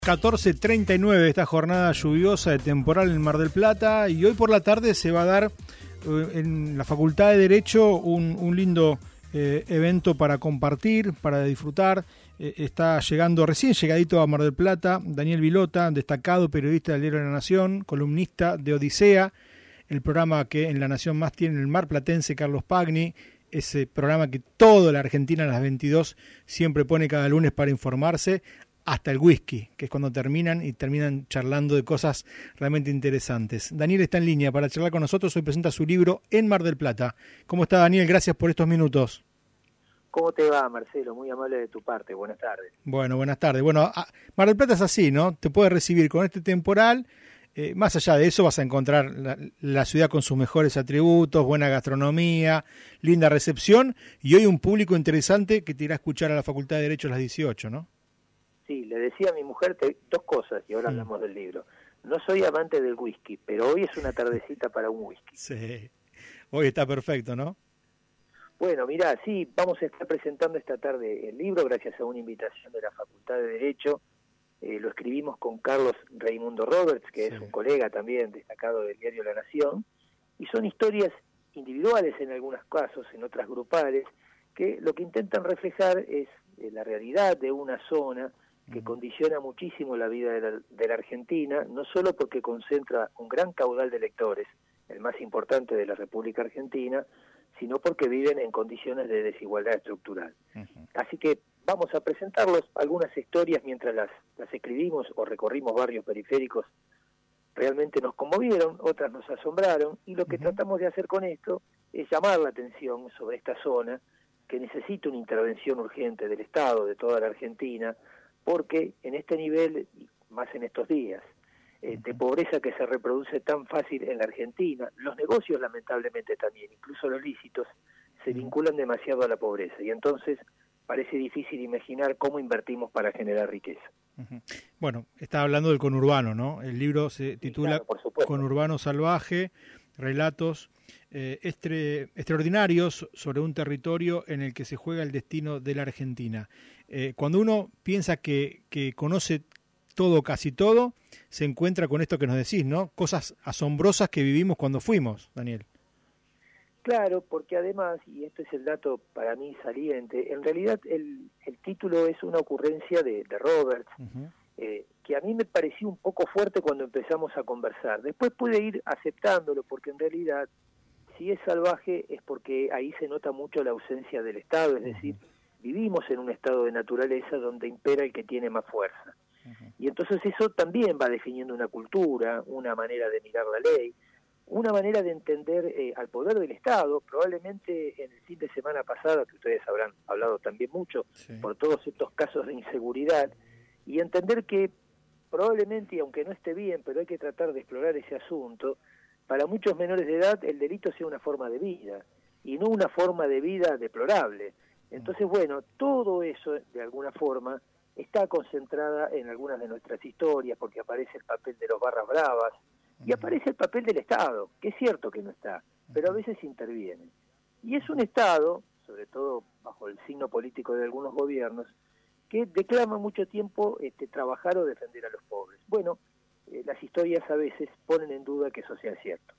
14:39 esta jornada lluviosa de temporal en Mar del Plata, y hoy por la tarde se va a dar en la Facultad de Derecho un lindo evento para compartir, para disfrutar. Está llegando, recién llegadito a Mar del Plata, Daniel Vilota, destacado periodista del Diario de la Nación, columnista de Odisea, el programa que en La Nación más tiene el marplatense Carlos Pagni, ese programa que toda la Argentina a las 22 siempre pone cada lunes para informarse, hasta el whisky, que es cuando terminan charlando de cosas realmente interesantes. Daniel está en línea para charlar con nosotros. Hoy presenta su libro en Mar del Plata. ¿Cómo está, Daniel? Gracias por estos minutos. ¿Cómo te va, Marcelo? Muy amable de tu parte. Buenas tardes. Bueno, buenas tardes. Bueno, Mar del Plata es así, ¿no? Te puede recibir con este temporal. Más allá de eso vas a encontrar la ciudad con sus mejores atributos, buena gastronomía, linda recepción y hoy un público interesante que te irá a escuchar a la Facultad de Derecho a las 18, ¿no? Sí, le decía a mi mujer dos cosas y ahora hablamos del libro. No soy amante del whisky, pero hoy es una tardecita para un whisky. Sí, hoy está perfecto, ¿no? Bueno, mirá, sí, vamos a estar presentando esta tarde el libro gracias a una invitación de la Facultad de Derecho. Lo escribimos con Carlos Raimundo Roberts, que es un colega también destacado del Diario La Nación, y son historias individuales en algunos casos, en otras grupales, que lo que intentan reflejar es la realidad de una zona que condiciona muchísimo la vida de la Argentina, no solo porque concentra un gran caudal de lectores, el más importante de la República Argentina, sino porque viven en condiciones de desigualdad estructural. Así que vamos a presentarlos algunas historias mientras las escribimos o recorrimos barrios periféricos. Realmente nos conmovieron, otras nos asombraron, y lo que tratamos de hacer con esto es llamar la atención sobre esta zona que necesita una intervención urgente del Estado, de toda la Argentina, porque en este nivel, más en estos días, de pobreza que se reproduce tan fácil en la Argentina, los negocios lamentablemente también, incluso los lícitos, se vinculan demasiado a la pobreza, y entonces parece difícil imaginar cómo invertimos para generar riqueza. Bueno, está hablando del conurbano, ¿no? El libro se titula Conurbano Salvaje, relatos extraordinarios sobre un territorio en el que se juega el destino de la Argentina. Cuando uno piensa que conoce todo, casi todo, se encuentra con esto que nos decís, ¿no? Cosas asombrosas que vivimos cuando fuimos, Daniel. Claro, porque además, y este es el dato para mí saliente, en realidad el título es una ocurrencia de Roberts, que a mí me pareció un poco fuerte cuando empezamos a conversar. Después pude ir aceptándolo, porque en realidad, si es salvaje, es porque ahí se nota mucho la ausencia del Estado, es decir, vivimos en un estado de naturaleza donde impera el que tiene más fuerza. Y entonces eso también va definiendo una cultura, una manera de mirar la ley, una manera de entender al poder del Estado. Probablemente en el fin de semana pasado, que ustedes habrán hablado también mucho, por todos estos casos de inseguridad, y entender que probablemente, aunque no esté bien, pero hay que tratar de explorar ese asunto, para muchos menores de edad el delito sea una forma de vida, y no una forma de vida deplorable. Entonces, bueno, todo eso, de alguna forma, está concentrada en algunas de nuestras historias, porque aparece el papel de los barras bravas, y aparece el papel del Estado, que es cierto que no está, pero a veces interviene. Y es un Estado, sobre todo bajo el signo político de algunos gobiernos, que declama mucho tiempo trabajar o defender a los pobres. Bueno, las historias a veces ponen en duda que eso sea cierto.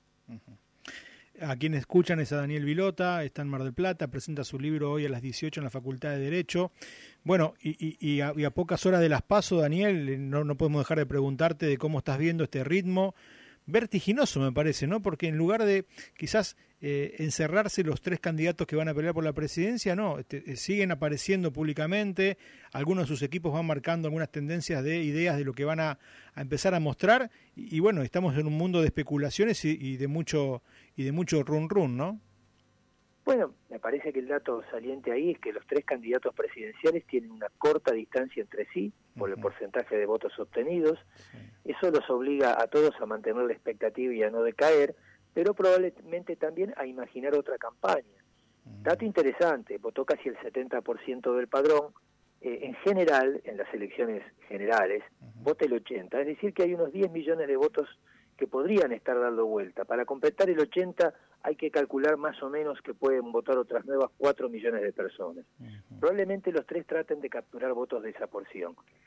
A quienes escuchan es a Daniel Vilota, está en Mar del Plata, presenta su libro hoy a las 18 en la Facultad de Derecho. Bueno, y a pocas horas de las PASO, Daniel, no podemos dejar de preguntarte de cómo estás viendo este ritmo vertiginoso, me parece, ¿no? Porque en lugar de quizás encerrarse los tres candidatos que van a pelear por la presidencia, no, siguen apareciendo públicamente, algunos de sus equipos van marcando algunas tendencias de ideas de lo que van a empezar a mostrar, y bueno, estamos en un mundo de especulaciones y de mucho run, ¿no? Bueno, me parece que el dato saliente ahí es que los tres candidatos presidenciales tienen una corta distancia entre sí por el porcentaje de votos obtenidos. Eso los obliga a todos a mantener la expectativa y a no decaer, pero probablemente también a imaginar otra campaña. Dato interesante, votó casi el 70% del padrón. En general, en las elecciones generales, vota el 80%, es decir que hay unos 10 millones de votos que podrían estar dando vuelta. Para completar el 80 hay que calcular más o menos que pueden votar otras nuevas 4 millones de personas. Probablemente los tres traten de capturar votos de esa porción.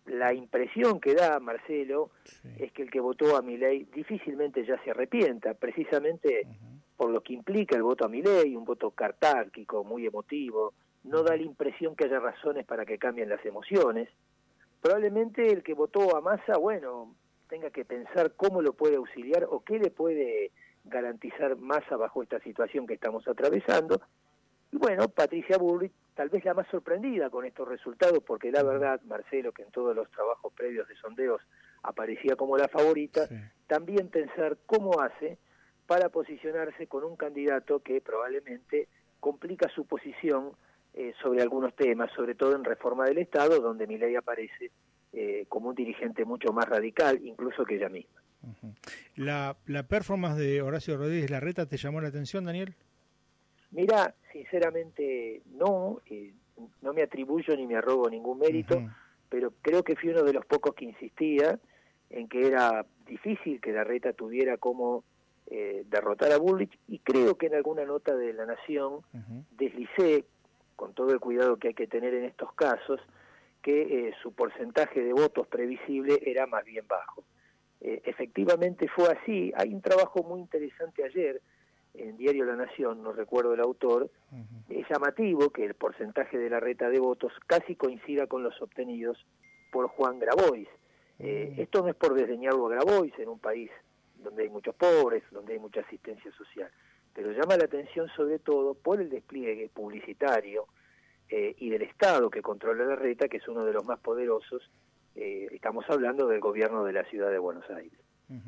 la impresión que da Marcelo es que el que votó a Milei difícilmente ya se arrepienta, precisamente por lo que implica el voto a Milei, un voto cartárquico, muy emotivo, no da la impresión que haya razones para que cambien las emociones. Probablemente el que votó a Massa, bueno, tenga que pensar cómo lo puede auxiliar o qué le puede garantizar Massa bajo esta situación que estamos atravesando. Y bueno, Patricia Bullrich, tal vez la más sorprendida con estos resultados, porque la verdad, Marcelo, que en todos los trabajos previos de sondeos aparecía como la favorita, también pensar cómo hace para posicionarse con un candidato que probablemente complica su posición sobre algunos temas, sobre todo en reforma del Estado, donde Milei aparece como un dirigente mucho más radical, incluso que ella misma. ¿La performance de Horacio Rodríguez Larreta te llamó la atención, Daniel? Mira, sinceramente no me atribuyo ni me arrogo ningún mérito, pero creo que fui uno de los pocos que insistía en que era difícil que Larreta tuviera como derrotar a Bullrich, y creo que en alguna nota de La Nación deslicé, con todo el cuidado que hay que tener en estos casos, que su porcentaje de votos previsible era más bien bajo. Efectivamente fue así. Hay un trabajo muy interesante ayer en Diario La Nación, no recuerdo el autor, es llamativo que el porcentaje de Larreta de votos casi coincida con los obtenidos por Juan Grabois. Esto no es por desdeñarlo a Grabois en un país donde hay muchos pobres, donde hay mucha asistencia social, pero llama la atención sobre todo por el despliegue publicitario y del Estado que controla Larreta, que es uno de los más poderosos. Estamos hablando del gobierno de la ciudad de Buenos Aires.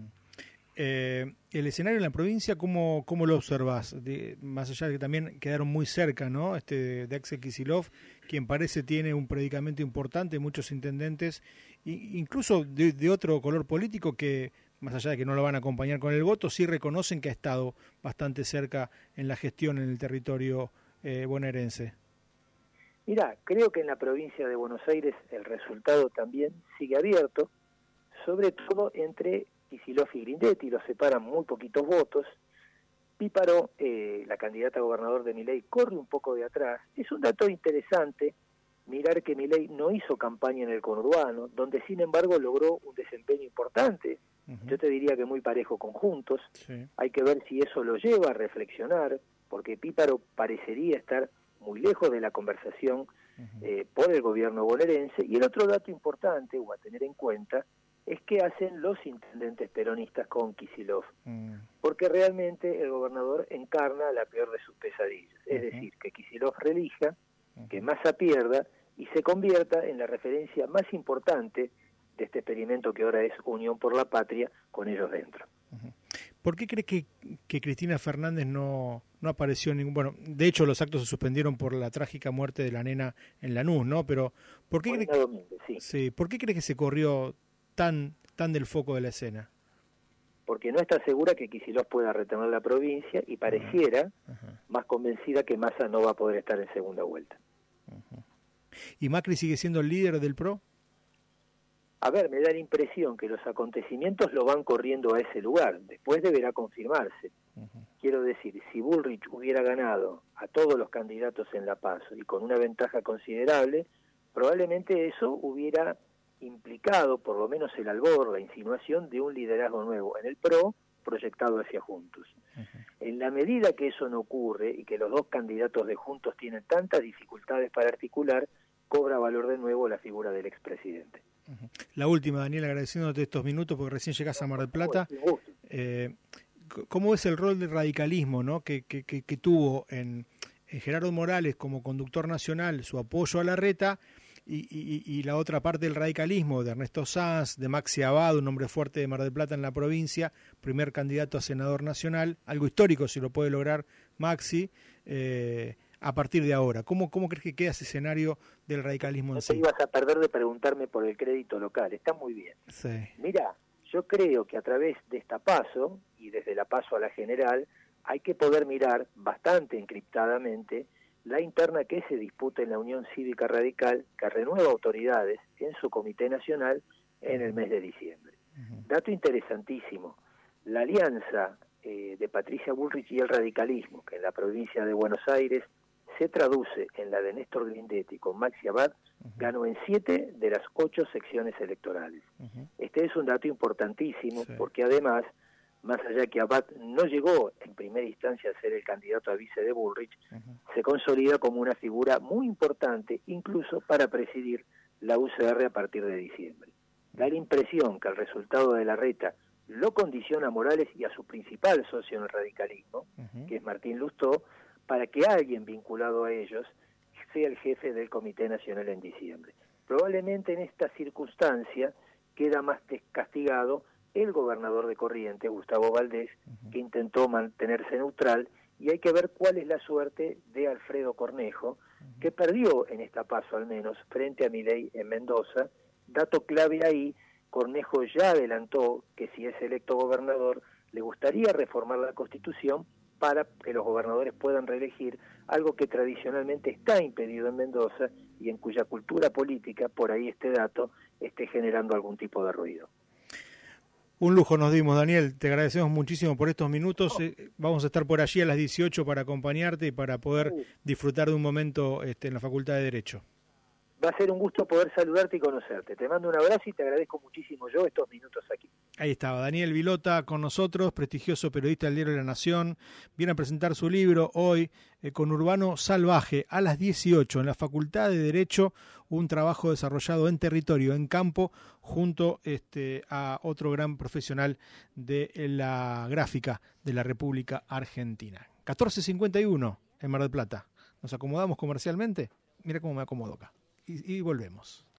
El escenario en la provincia, ¿cómo lo observás? Más allá de que también quedaron muy cerca, ¿no? De Axel Kicillof, quien parece tiene un predicamento importante, muchos intendentes, incluso de otro color político que, más allá de que no lo van a acompañar con el voto, sí reconocen que ha estado bastante cerca en la gestión en el territorio bonaerense. Mirá, creo que en la provincia de Buenos Aires el resultado también sigue abierto, sobre todo entre Kicillof y Grindetti, los separan muy poquitos votos. Píparo, la candidata a gobernador de Milei, corre un poco de atrás. Es un dato interesante mirar que Milei no hizo campaña en el conurbano, donde sin embargo logró un desempeño importante. Yo te diría que muy parejo con Juntos. Hay que ver si eso lo lleva a reflexionar, porque Píparo parecería estar muy lejos de la conversación por el gobierno bonaerense. Y el otro dato importante, o a tener en cuenta, es qué hacen los intendentes peronistas con Kicillof, porque realmente el gobernador encarna la peor de sus pesadillas, es decir, que Kicillof relija, que Massa pierda y se convierta en la referencia más importante de este experimento que ahora es Unión por la Patria, con ellos dentro. ¿Por qué crees que Cristina Fernández no apareció en ningún... Bueno, de hecho los actos se suspendieron por la trágica muerte de la nena en Lanús, ¿no? Pero ¿por qué ¿por qué crees que se corrió tan del foco de la escena? Porque no está segura que Kicillof pueda retener la provincia y pareciera más convencida que Massa no va a poder estar en segunda vuelta. ¿Y Macri sigue siendo el líder del PRO? A ver, me da la impresión que los acontecimientos lo van corriendo a ese lugar. Después deberá confirmarse. Quiero decir, si Bullrich hubiera ganado a todos los candidatos en La Paso y con una ventaja considerable, probablemente eso hubiera implicado, por lo menos el albor, la insinuación de un liderazgo nuevo en el PRO proyectado hacia Juntos. En la medida que eso no ocurre y que los dos candidatos de Juntos tienen tantas dificultades para articular, cobra valor de nuevo la figura del expresidente. La última, Daniel, agradeciéndote estos minutos porque recién llegás a Mar del Plata. ¿Cómo es el rol del radicalismo, ¿no? que tuvo en Gerardo Morales como conductor nacional su apoyo a Larreta y la otra parte del radicalismo de Ernesto Sanz, de Maxi Abad, un hombre fuerte de Mar del Plata en la provincia, primer candidato a senador nacional, algo histórico si lo puede lograr Maxi, a partir de ahora? ¿Cómo crees que queda ese escenario del radicalismo en sí? No te ibas a perder de preguntarme por el crédito local, está muy bien. Sí. Mira, yo creo que a través de esta PASO, y desde la PASO a la general, hay que poder mirar bastante encriptadamente la interna que se disputa en la Unión Cívica Radical, que renueva autoridades en su Comité Nacional en el mes de diciembre. Dato interesantísimo, la alianza de Patricia Bullrich y el radicalismo, que en la provincia de Buenos Aires se traduce en la de Néstor Grindetti con Maxi Abad, ganó en 7 de las 8 secciones electorales. Este es un dato importantísimo, porque además, más allá que Abad no llegó en primera instancia a ser el candidato a vice de Bullrich, se consolida como una figura muy importante, incluso para presidir la UCR a partir de diciembre. Da la impresión que el resultado de la reta lo condiciona a Morales y a su principal socio en el radicalismo, que es Martín Lustó, para que alguien vinculado a ellos sea el jefe del Comité Nacional en diciembre. Probablemente en esta circunstancia queda más castigado el gobernador de Corrientes, Gustavo Valdés, que intentó mantenerse neutral, y hay que ver cuál es la suerte de Alfredo Cornejo, que perdió en esta paso al menos frente a Milei en Mendoza. Dato clave ahí, Cornejo ya adelantó que si es electo gobernador le gustaría reformar la Constitución para que los gobernadores puedan reelegir, algo que tradicionalmente está impedido en Mendoza y en cuya cultura política, por ahí este dato, esté generando algún tipo de ruido. Un lujo nos dimos, Daniel, te agradecemos muchísimo por estos minutos. Vamos a estar por allí a las 18 para acompañarte y para poder disfrutar de un momento en la Facultad de Derecho. Va a ser un gusto poder saludarte y conocerte. Te mando un abrazo y te agradezco muchísimo yo estos minutos aquí. Ahí estaba, Daniel Vilota con nosotros, prestigioso periodista del Diario de la Nación. Viene a presentar su libro hoy, con Urbano Salvaje, a las 18 en la Facultad de Derecho, un trabajo desarrollado en territorio, en campo, junto a otro gran profesional de la gráfica de la República Argentina. 14:51 en Mar del Plata. ¿Nos acomodamos comercialmente? Mira cómo me acomodo acá. Y volvemos.